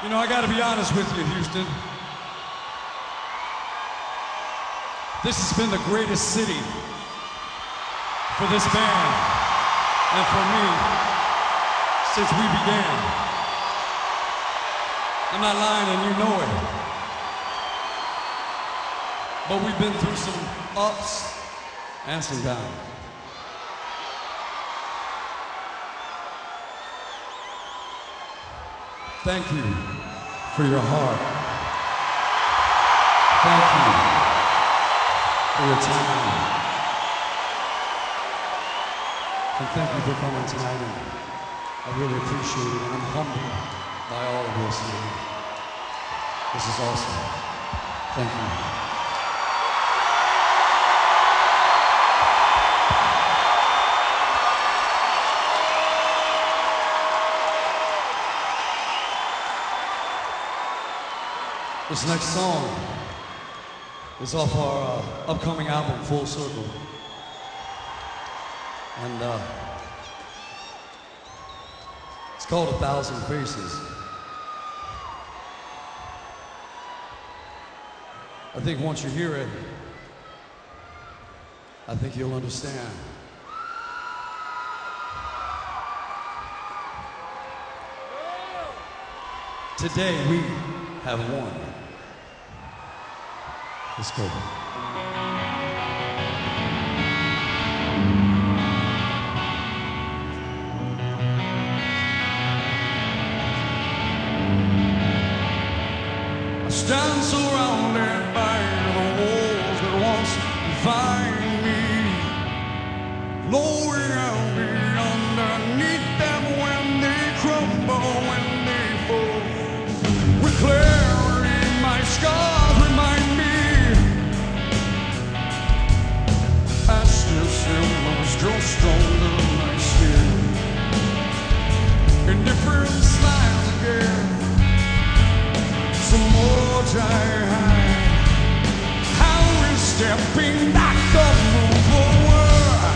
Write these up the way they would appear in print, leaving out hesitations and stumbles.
You know, I gotta be honest with you, Houston. This has been the greatest city for this band and for me since we began. I'm not lying and you know it. But we've been through some ups and some downs. Thank you for your heart. Thank you for your time. And thank you for coming tonight. And I really appreciate it. And I'm humbled by all of this. Man. This is awesome. Thank you. This next song is off our upcoming album, Full Circle. And it's called 1,000 Faces. I think once you hear it, I think you'll understand. Today we have won. Let's go. I stand surrounded by the walls that once defined me, lowering out me underneath them when they crumble, when they fall. With clarity, my scars remind me still stronger than my skin. Indifferent smiles again. Some more giant high. How is stepping back up, move forward.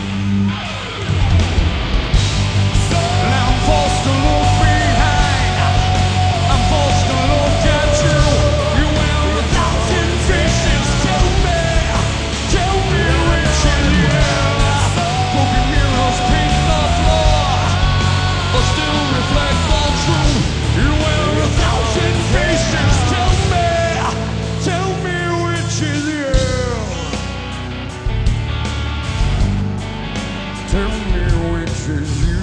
Now I'm forced to look behind. I'm forced to look at you. You wear 1,000 faces. Tell me which is you. Broken mirrors paint the floor, but still reflect the truth. You wear 1,000 faces. Tell me which is you. Tell me which is you.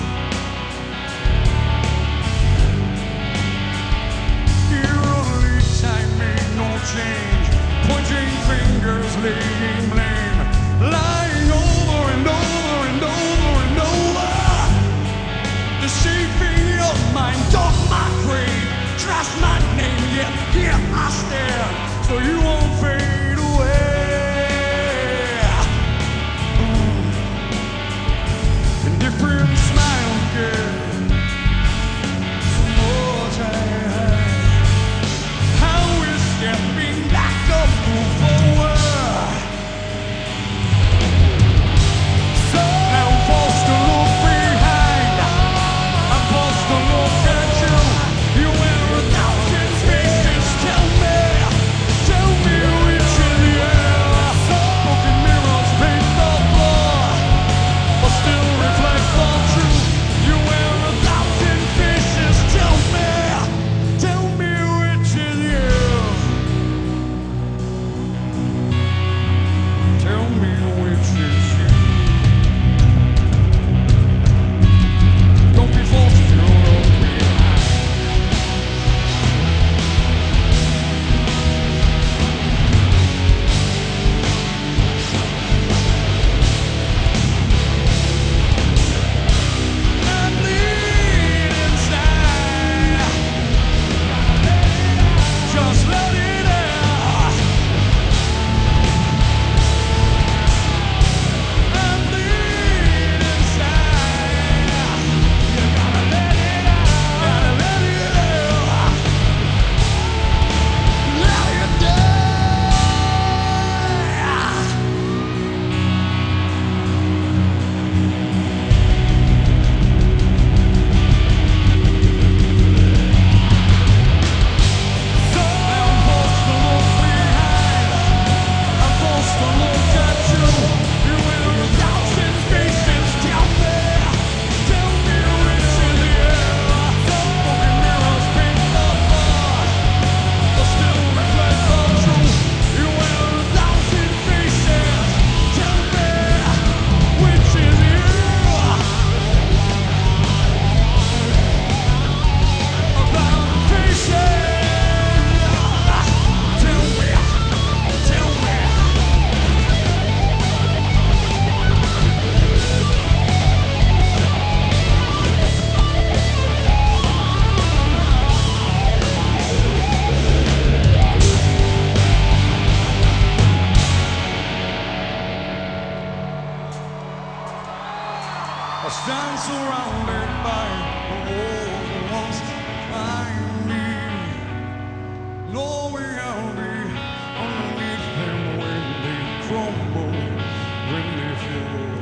Your time made no change. Pointing fingers, laying blame, lying over and over and over and over, deceiving your mind, dug my grave, trash my name, yet here I stand, so you won't fade away. Indifferent smile again, some more time. How is stepping back up, move forward. I'm surrounded by all the ones I need. Knowing I'll be underneath them when they crumble, when they fall.